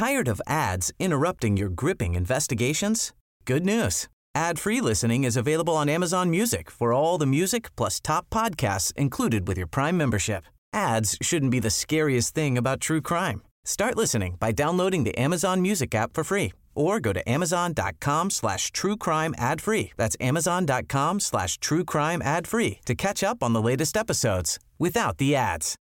Tired of ads interrupting your gripping investigations? Good news. Ad-free listening is available on Amazon Music for all the music plus top podcasts included with your Prime membership. Ads shouldn't be the scariest thing about true crime. Start listening by downloading the Amazon Music app for free or go to amazon.com/truecrime ad-free. That's amazon.com/truecrime ad-free to catch up on the latest episodes without the ads.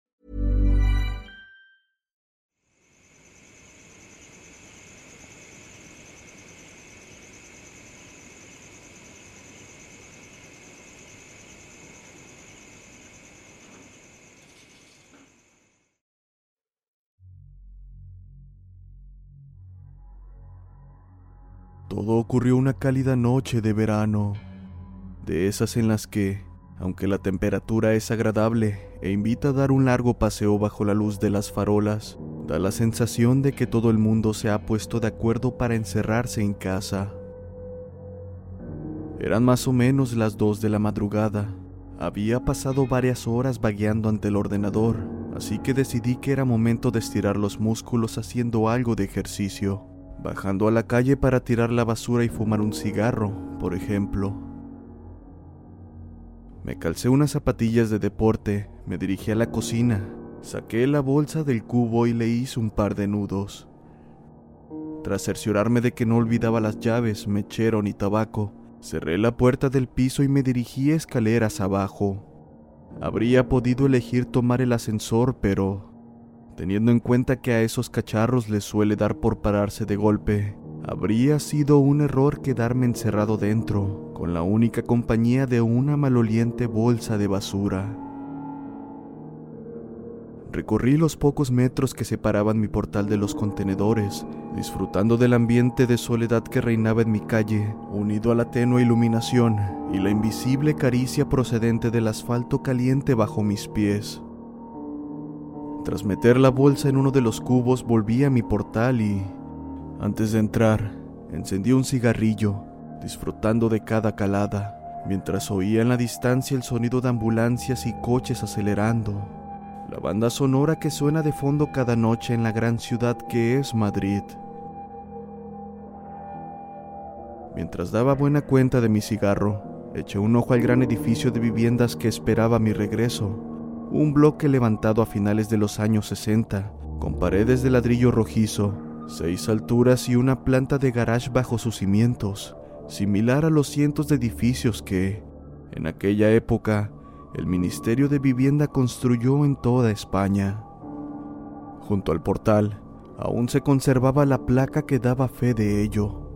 Todo ocurrió una cálida noche de verano, de esas en las que, aunque la temperatura es agradable e invita a dar un largo paseo bajo la luz de las farolas, da la sensación de que todo el mundo se ha puesto de acuerdo para encerrarse en casa. Eran más o menos las 2 de la madrugada. Había pasado varias horas vagueando ante el ordenador, así que decidí que era momento de estirar los músculos haciendo algo de ejercicio. Bajando a la calle para tirar la basura y fumar un cigarro, por ejemplo. Me calcé unas zapatillas de deporte, me dirigí a la cocina, saqué la bolsa del cubo y le hice un par de nudos. Tras cerciorarme de que no olvidaba las llaves, mechero ni tabaco, cerré la puerta del piso y me dirigí escaleras abajo. Habría podido elegir tomar el ascensor, pero teniendo en cuenta que a esos cacharros les suele dar por pararse de golpe, habría sido un error quedarme encerrado dentro, con la única compañía de una maloliente bolsa de basura. Recorrí los pocos metros que separaban mi portal de los contenedores, disfrutando del ambiente de soledad que reinaba en mi calle, unido a la tenue iluminación y la invisible caricia procedente del asfalto caliente bajo mis pies. Tras meter la bolsa en uno de los cubos, volví a mi portal y, antes de entrar, encendí un cigarrillo, disfrutando de cada calada, mientras oía en la distancia el sonido de ambulancias y coches acelerando, la banda sonora que suena de fondo cada noche en la gran ciudad que es Madrid. Mientras daba buena cuenta de mi cigarro, eché un ojo al gran edificio de viviendas que esperaba mi regreso. Un bloque levantado a finales de los años 60, con paredes de ladrillo rojizo, 6 alturas y una planta de garage bajo sus cimientos, similar a los cientos de edificios que, en aquella época, el Ministerio de Vivienda construyó en toda España. Junto al portal, aún se conservaba la placa que daba fe de ello.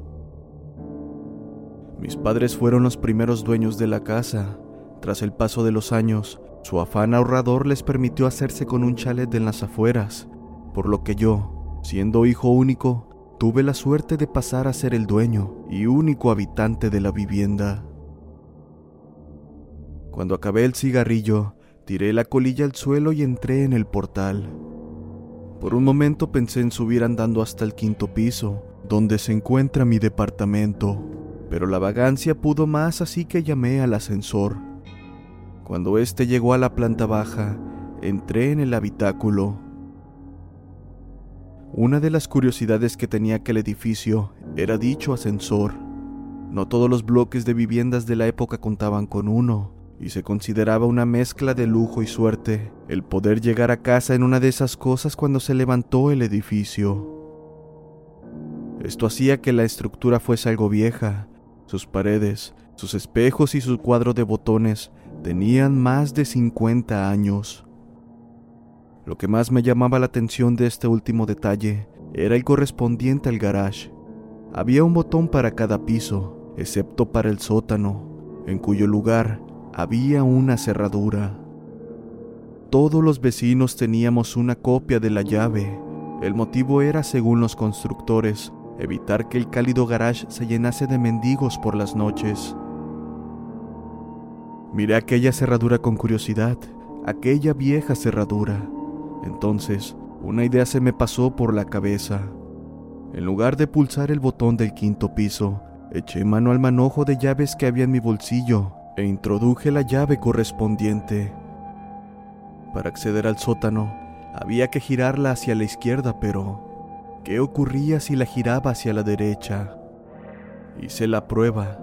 Mis padres fueron los primeros dueños de la casa. Tras el paso de los años, su afán ahorrador les permitió hacerse con un chalet en las afueras, por lo que yo, siendo hijo único, tuve la suerte de pasar a ser el dueño y único habitante de la vivienda. Cuando acabé el cigarrillo, tiré la colilla al suelo y entré en el portal. Por un momento pensé en subir andando hasta el 5º piso, donde se encuentra mi departamento, pero la vagancia pudo más, así que llamé al ascensor. Cuando éste llegó a la planta baja, entré en el habitáculo. Una de las curiosidades que tenía aquel edificio era dicho ascensor. No todos los bloques de viviendas de la época contaban con uno, y se consideraba una mezcla de lujo y suerte el poder llegar a casa en una de esas cosas cuando se levantó el edificio. Esto hacía que la estructura fuese algo vieja. Sus paredes, sus espejos y su cuadro de botones tenían más de 50 años. Lo que más me llamaba la atención de este último detalle era el correspondiente al garage. Había un botón para cada piso, excepto para el sótano, en cuyo lugar había una cerradura. Todos los vecinos teníamos una copia de la llave. El motivo era, según los constructores, evitar que el cálido garage se llenase de mendigos por las noches. Miré aquella cerradura con curiosidad, aquella vieja cerradura. Entonces, una idea se me pasó por la cabeza. En lugar de pulsar el botón del 5º piso, eché mano al manojo de llaves que había en mi bolsillo e introduje la llave correspondiente. Para acceder al sótano, había que girarla hacia la izquierda, pero ¿Qué ocurría si la giraba hacia la derecha? Hice la prueba.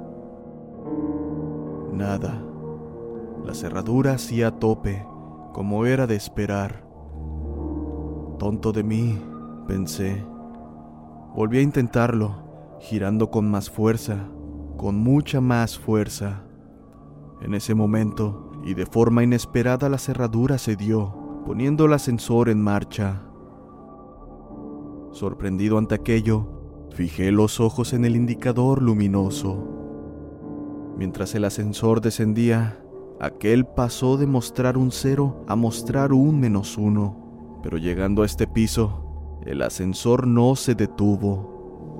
Nada. La cerradura hacía a tope, como era de esperar. Tonto de mí, pensé. Volví a intentarlo, girando con más fuerza, con mucha más fuerza. En ese momento, y de forma inesperada, la cerradura cedió, poniendo el ascensor en marcha. Sorprendido ante aquello, fijé los ojos en el indicador luminoso. Mientras el ascensor descendía, aquel pasó de mostrar un 0 a mostrar un -1, pero llegando a este piso, el ascensor no se detuvo.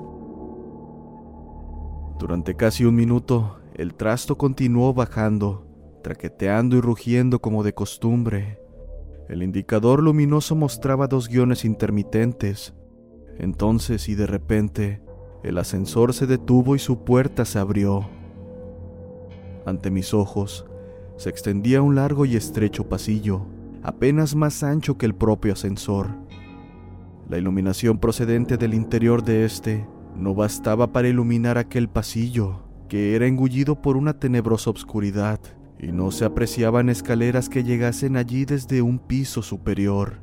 Durante casi un minuto, el trasto continuó bajando, traqueteando y rugiendo como de costumbre. El indicador luminoso mostraba 2 guiones intermitentes. Entonces, y de repente, el ascensor se detuvo y su puerta se abrió. Ante mis ojos, se extendía un largo y estrecho pasillo, apenas más ancho que el propio ascensor. La iluminación procedente del interior de este no bastaba para iluminar aquel pasillo, que era engullido por una tenebrosa oscuridad, y no se apreciaban escaleras que llegasen allí desde un piso superior.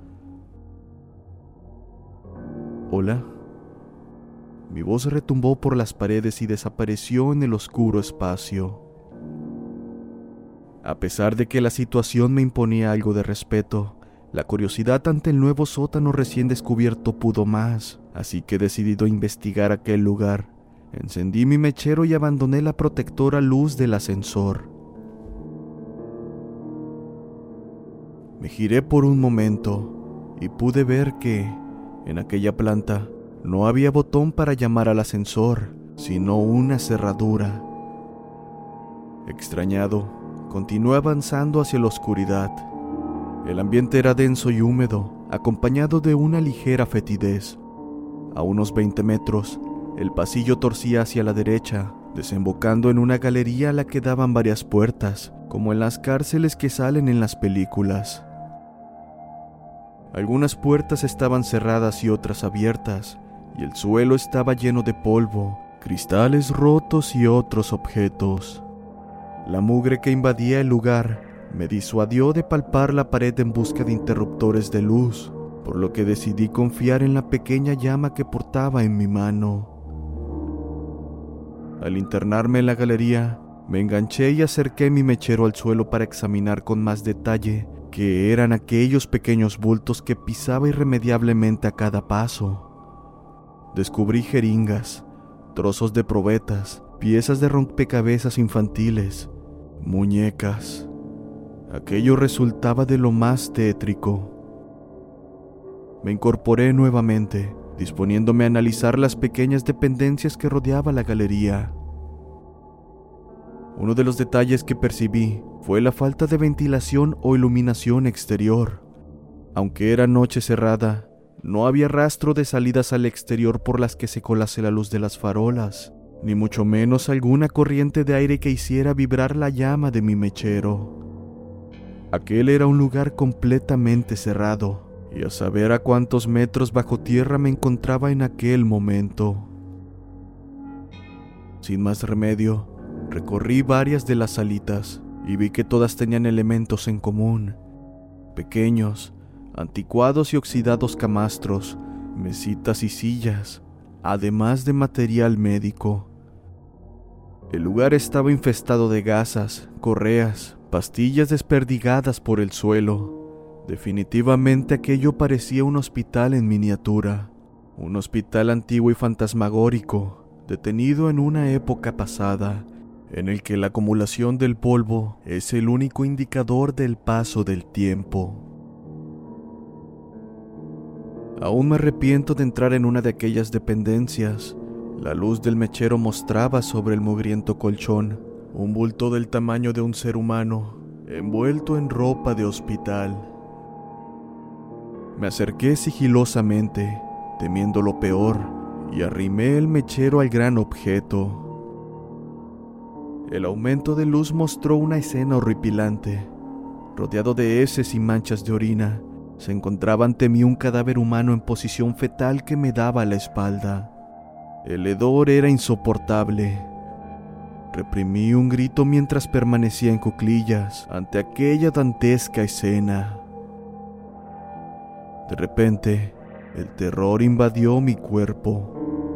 ¿Hola? Mi voz retumbó por las paredes y desapareció en el oscuro espacio. A pesar de que la situación me imponía algo de respeto, la curiosidad ante el nuevo sótano recién descubierto pudo más, así que decidido a investigar aquel lugar, encendí mi mechero y abandoné la protectora luz del ascensor. Me giré por un momento y pude ver que, en aquella planta, no había botón para llamar al ascensor, sino una cerradura. Extrañado, continué avanzando hacia la oscuridad. El ambiente era denso y húmedo, acompañado de una ligera fetidez. A unos 20 metros, el pasillo torcía hacia la derecha, desembocando en una galería a la que daban varias puertas, como en las cárceles que salen en las películas. Algunas puertas estaban cerradas y otras abiertas, y el suelo estaba lleno de polvo, cristales rotos y otros objetos. La mugre que invadía el lugar me disuadió de palpar la pared en busca de interruptores de luz, por lo que decidí confiar en la pequeña llama que portaba en mi mano. Al internarme en la galería, me enganché y acerqué mi mechero al suelo para examinar con más detalle qué eran aquellos pequeños bultos que pisaba irremediablemente a cada paso. Descubrí jeringas, trozos de probetas, piezas de rompecabezas infantiles, muñecas. Aquello resultaba de lo más tétrico. Me incorporé nuevamente, disponiéndome a analizar las pequeñas dependencias que rodeaban la galería. Uno de los detalles que percibí fue la falta de ventilación o iluminación exterior. Aunque era noche cerrada, no había rastro de salidas al exterior por las que se colase la luz de las farolas, ni mucho menos alguna corriente de aire que hiciera vibrar la llama de mi mechero. Aquel era un lugar completamente cerrado, y a saber a cuántos metros bajo tierra me encontraba en aquel momento. Sin más remedio, recorrí varias de las salitas y vi que todas tenían elementos en común: pequeños, anticuados y oxidados camastros, mesitas y sillas, además de material médico. El lugar estaba infestado de gasas, correas, pastillas desperdigadas por el suelo. Definitivamente aquello parecía un hospital en miniatura, un hospital antiguo y fantasmagórico, detenido en una época pasada, en el que la acumulación del polvo es el único indicador del paso del tiempo. Aún me arrepiento de entrar en una de aquellas dependencias. La luz del mechero mostraba sobre el mugriento colchón un bulto del tamaño de un ser humano, envuelto en ropa de hospital. Me acerqué sigilosamente, temiendo lo peor, y arrimé el mechero al gran objeto. El aumento de luz mostró una escena horripilante. Rodeado de heces y manchas de orina, se encontraba ante mí un cadáver humano en posición fetal que me daba la espalda. El hedor era insoportable. Reprimí un grito mientras permanecía en cuclillas ante aquella dantesca escena. De repente, el terror invadió mi cuerpo.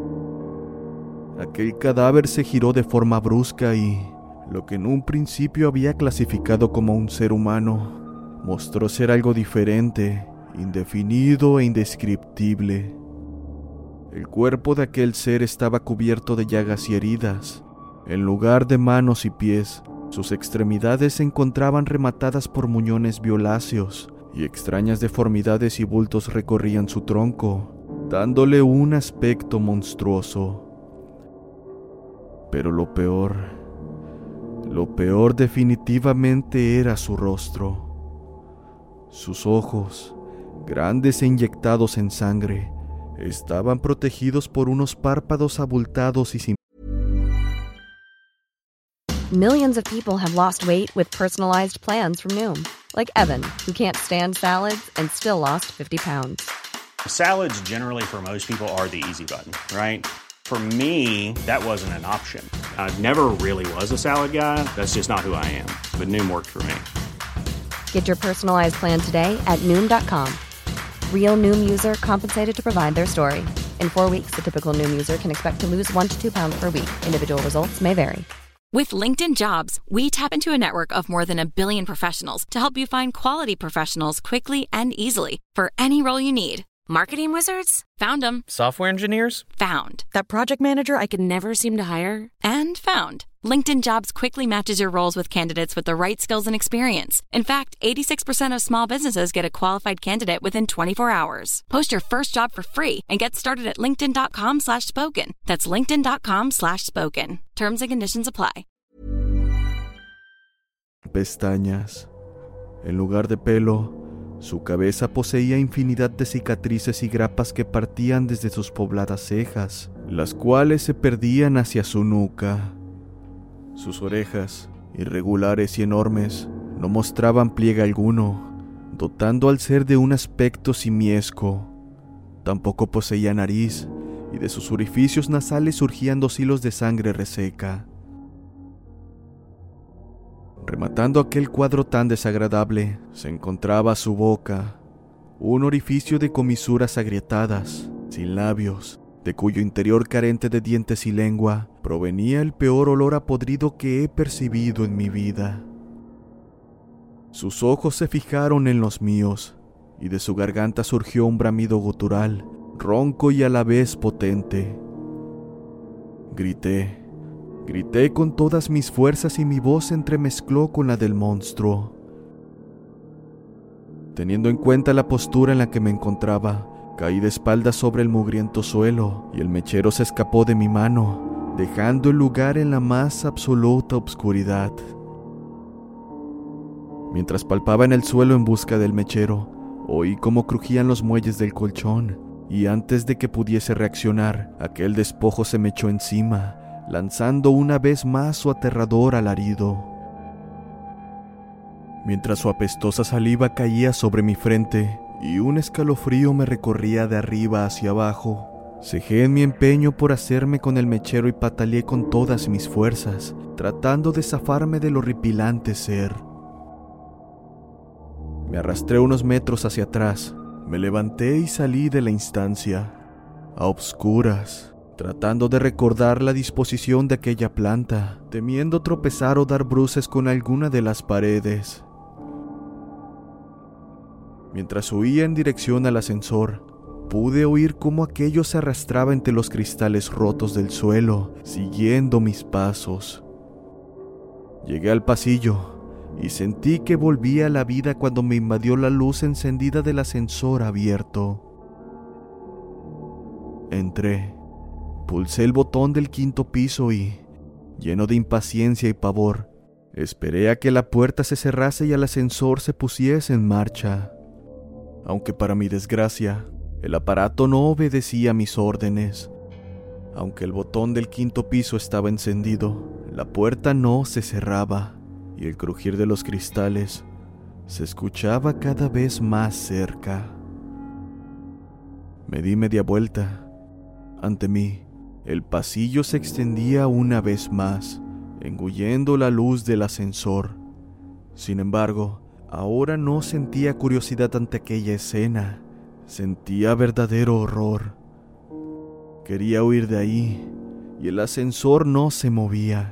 Aquel cadáver se giró de forma brusca y, lo que en un principio había clasificado como un ser humano, mostró ser algo diferente, indefinido e indescriptible. El cuerpo de aquel ser estaba cubierto de llagas y heridas. En lugar de manos y pies, sus extremidades se encontraban rematadas por muñones violáceos y extrañas deformidades y bultos recorrían su tronco, dándole un aspecto monstruoso. Pero lo peor definitivamente era su rostro. Sus ojos, grandes e inyectados en sangre, estaban protegidos por unos párpados abultados y sin. Millions of people have lost weight with personalized plans from Noom. Like Evan, who can't stand salads and still lost 50 pounds. Salads generally for most people are the easy button, right? For me, that wasn't an option. I never really was a salad guy. That's just not who I am. But Noom worked for me. Get your personalized plan today at Noom.com. Real Noom user compensated to provide their story. In 4 weeks, the typical Noom user can expect to lose 1 to 2 pounds per week. Individual results may vary. With LinkedIn Jobs, we tap into a network of more than 1 billion professionals to help you find quality professionals quickly and easily for any role you need. Marketing wizards? Found them. Software engineers? Found. That project manager I could never seem to hire? And found. LinkedIn Jobs quickly matches your roles with candidates with the right skills and experience. In fact, 86% of small businesses get a qualified candidate within 24 hours. Post your first job for free and get started at linkedin.com/spoken. That's linkedin.com/spoken. Terms and conditions apply. Pestañas. En lugar de pelo, su cabeza poseía infinidad de cicatrices y grapas que partían desde sus pobladas cejas, las cuales se perdían hacia su nuca. Sus orejas, irregulares y enormes, no mostraban pliegue alguno, dotando al ser de un aspecto simiesco. Tampoco poseía nariz, y de sus orificios nasales surgían 2 hilos de sangre reseca. Rematando aquel cuadro tan desagradable, se encontraba su boca, un orificio de comisuras agrietadas, sin labios, de cuyo interior carente de dientes y lengua provenía el peor olor a podrido que he percibido en mi vida. Sus ojos se fijaron en los míos, y de su garganta surgió un bramido gutural, ronco y a la vez potente. Grité con todas mis fuerzas y mi voz se entremezcló con la del monstruo. Teniendo en cuenta la postura en la que me encontraba, caí de espaldas sobre el mugriento suelo y el mechero se escapó de mi mano, dejando el lugar en la más absoluta obscuridad. Mientras palpaba en el suelo en busca del mechero, oí cómo crujían los muelles del colchón, y antes de que pudiese reaccionar, aquel despojo se me echó encima, lanzando una vez más su aterrador alarido. Mientras su apestosa saliva caía sobre mi frente y un escalofrío me recorría de arriba hacia abajo, cejé en mi empeño por hacerme con el mechero y pataleé con todas mis fuerzas, tratando de zafarme del horripilante ser. Me arrastré unos metros hacia atrás, me levanté y salí de la instancia, a obscuras, tratando de recordar la disposición de aquella planta, temiendo tropezar o dar bruces con alguna de las paredes. Mientras huía en dirección al ascensor, pude oír cómo aquello se arrastraba entre los cristales rotos del suelo, siguiendo mis pasos. Llegué al pasillo y sentí que volvía a la vida cuando me invadió la luz encendida del ascensor abierto. Entré. Pulsé el botón del 5º piso y, lleno de impaciencia y pavor, esperé a que la puerta se cerrase y el ascensor se pusiese en marcha. Aunque para mi desgracia, el aparato no obedecía mis órdenes. Aunque el botón del 5º piso estaba encendido, la puerta no se cerraba y el crujir de los cristales se escuchaba cada vez más cerca. Me di media vuelta. Ante mí, el pasillo se extendía una vez más, engullendo la luz del ascensor. Sin embargo, ahora no sentía curiosidad ante aquella escena, sentía verdadero horror. Quería huir de ahí, y el ascensor no se movía.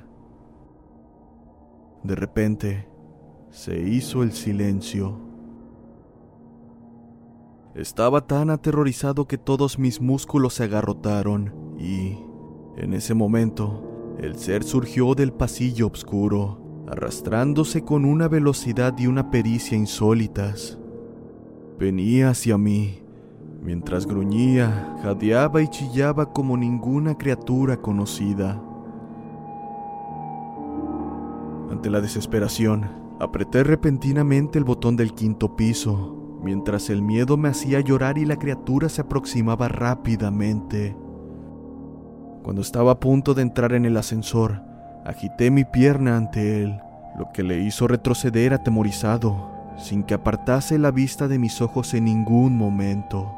De repente, se hizo el silencio. Estaba tan aterrorizado que todos mis músculos se agarrotaron y, en ese momento, el ser surgió del pasillo oscuro, arrastrándose con una velocidad y una pericia insólitas. Venía hacia mí, mientras gruñía, jadeaba y chillaba como ninguna criatura conocida. Ante la desesperación, apreté repentinamente el botón del 5º piso, mientras el miedo me hacía llorar y la criatura se aproximaba rápidamente. Cuando estaba a punto de entrar en el ascensor, agité mi pierna ante él, lo que le hizo retroceder atemorizado, sin que apartase la vista de mis ojos en ningún momento.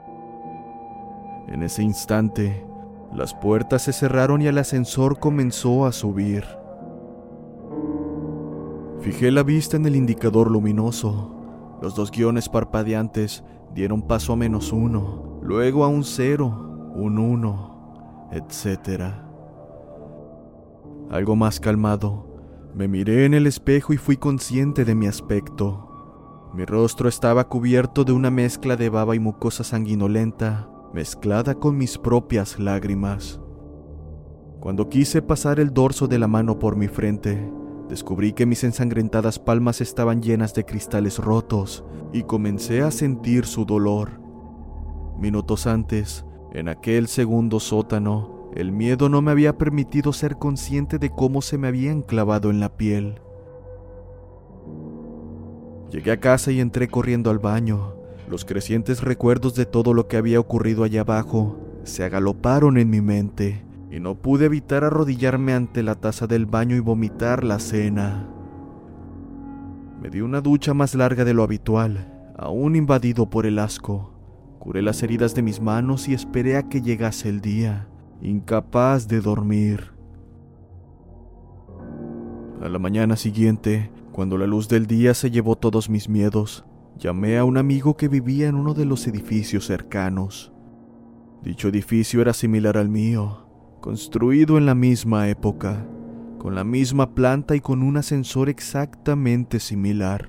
En ese instante, las puertas se cerraron y el ascensor comenzó a subir. Fijé la vista en el indicador luminoso. Los 2 guiones parpadeantes dieron paso a -1, luego a un 0, un 1, etc. Algo más calmado, me miré en el espejo y fui consciente de mi aspecto. Mi rostro estaba cubierto de una mezcla de baba y mucosa sanguinolenta, mezclada con mis propias lágrimas. Cuando quise pasar el dorso de la mano por mi frente, descubrí que mis ensangrentadas palmas estaban llenas de cristales rotos y comencé a sentir su dolor. Minutos antes, en aquel segundo sótano, el miedo no me había permitido ser consciente de cómo se me habían clavado en la piel. Llegué a casa y entré corriendo al baño. Los crecientes recuerdos de todo lo que había ocurrido allá abajo se agaloparon en mi mente y no pude evitar arrodillarme ante la taza del baño y vomitar la cena. Me di una ducha más larga de lo habitual, aún invadido por el asco. Curé las heridas de mis manos y esperé a que llegase el día, incapaz de dormir. A la mañana siguiente, cuando la luz del día se llevó todos mis miedos, llamé a un amigo que vivía en uno de los edificios cercanos. Dicho edificio era similar al mío, construido en la misma época, con la misma planta y con un ascensor exactamente similar.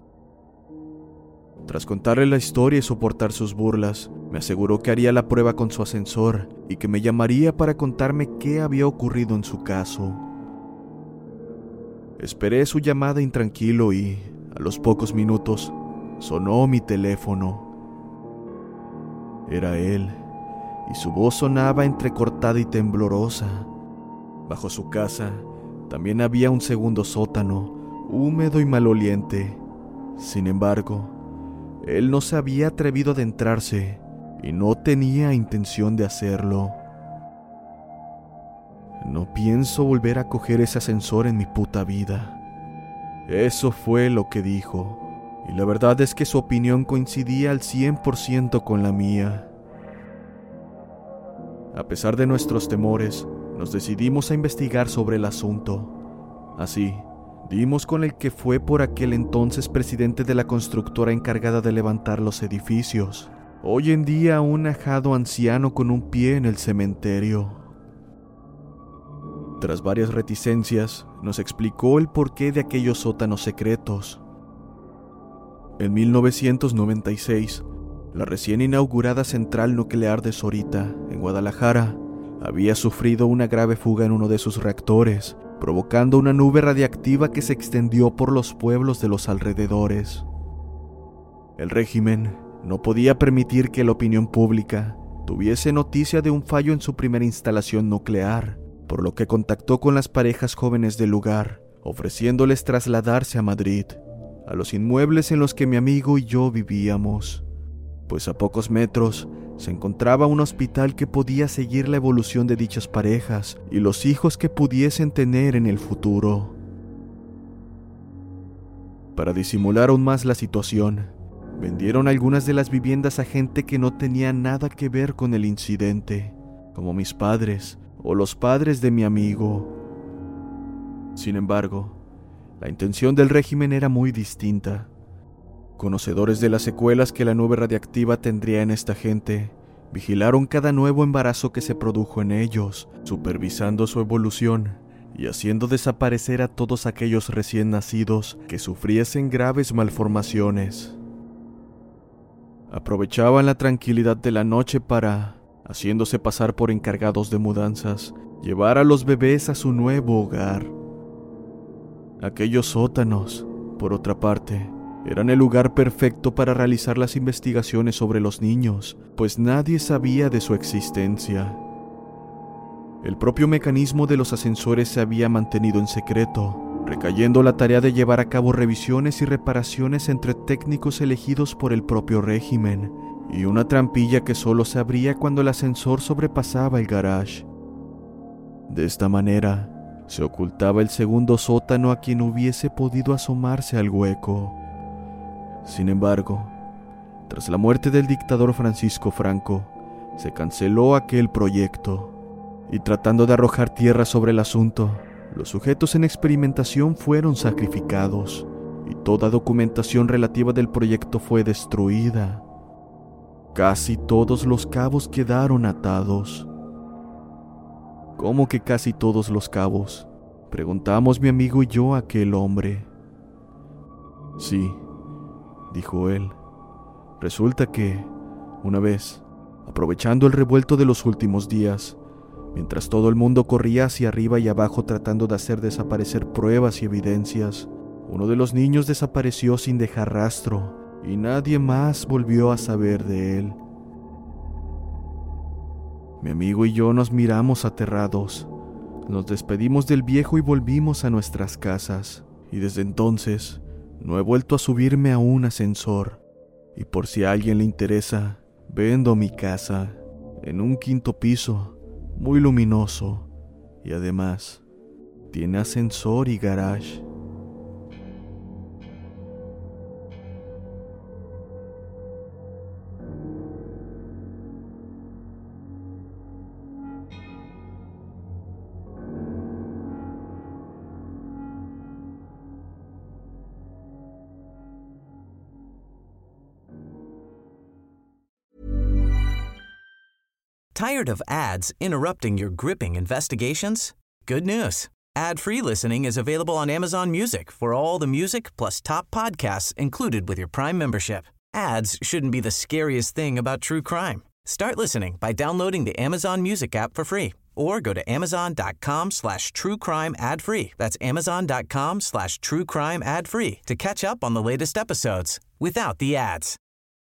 Tras contarle la historia y soportar sus burlas, me aseguró que haría la prueba con su ascensor y que me llamaría para contarme qué había ocurrido en su caso. Esperé su llamada intranquilo y, a los pocos minutos, sonó mi teléfono. Era él, y su voz sonaba entrecortada y temblorosa. Bajo su casa también había un segundo sótano, húmedo y maloliente. Sin embargo, él no se había atrevido a adentrarse y no tenía intención de hacerlo. No pienso volver a coger ese ascensor en mi puta vida. Eso fue lo que dijo, y la verdad es que su opinión coincidía al 100% con la mía. A pesar de nuestros temores, nos decidimos a investigar sobre el asunto. Así, dimos con el que fue por aquel entonces presidente de la constructora encargada de levantar los edificios, hoy en día un ajado anciano con un pie en el cementerio. Tras varias reticencias, nos explicó el porqué de aquellos sótanos secretos. En 1996, la recién inaugurada central nuclear de Sorita, en Guadalajara, había sufrido una grave fuga en uno de sus reactores, provocando una nube radiactiva que se extendió por los pueblos de los alrededores. El régimen no podía permitir que la opinión pública tuviese noticia de un fallo en su primera instalación nuclear, por lo que contactó con las parejas jóvenes del lugar, ofreciéndoles trasladarse a Madrid, a los inmuebles en los que mi amigo y yo vivíamos, pues a pocos metros se encontraba un hospital que podía seguir la evolución de dichas parejas y los hijos que pudiesen tener en el futuro. Para disimular aún más la situación, vendieron algunas de las viviendas a gente que no tenía nada que ver con el incidente, como mis padres o los padres de mi amigo. Sin embargo, la intención del régimen era muy distinta. Conocedores de las secuelas que la nube radiactiva tendría en esta gente, vigilaron cada nuevo embarazo que se produjo en ellos, supervisando su evolución y haciendo desaparecer a todos aquellos recién nacidos que sufriesen graves malformaciones. Aprovechaban la tranquilidad de la noche para, haciéndose pasar por encargados de mudanzas, llevar a los bebés a su nuevo hogar. Aquellos sótanos, por otra parte, eran el lugar perfecto para realizar las investigaciones sobre los niños, pues nadie sabía de su existencia. El propio mecanismo de los ascensores se había mantenido en secreto, recayendo la tarea de llevar a cabo revisiones y reparaciones entre técnicos elegidos por el propio régimen, y una trampilla que solo se abría cuando el ascensor sobrepasaba el garage. De esta manera, se ocultaba el segundo sótano a quien hubiese podido asomarse al hueco. Sin embargo, tras la muerte del dictador Francisco Franco, se canceló aquel proyecto, y tratando de arrojar tierra sobre el asunto, los sujetos en experimentación fueron sacrificados, y toda documentación relativa del proyecto fue destruida. Casi todos los cabos quedaron atados. ¿Cómo que casi todos los cabos?, preguntamos mi amigo y yo a aquel hombre. Sí, dijo él. Resulta que, una vez, aprovechando el revuelto de los últimos días, mientras todo el mundo corría hacia arriba y abajo tratando de hacer desaparecer pruebas y evidencias, uno de los niños desapareció sin dejar rastro y nadie más volvió a saber de él. Mi amigo y yo nos miramos aterrados. Nos despedimos del viejo y volvimos a nuestras casas, y desde entonces no he vuelto a subirme a un ascensor, y por si a alguien le interesa, vendo mi casa en un 5º piso, muy luminoso, y además tiene ascensor y garage. Tired of ads interrupting your gripping investigations? Good news. Ad-free listening is available on Amazon Music for all the music plus top podcasts included with your Prime membership. Ads shouldn't be the scariest thing about true crime. Start listening by downloading the Amazon Music app for free or go to amazon.com/truecrime ad-free. That's amazon.com/truecrime ad-free to catch up on the latest episodes without the ads.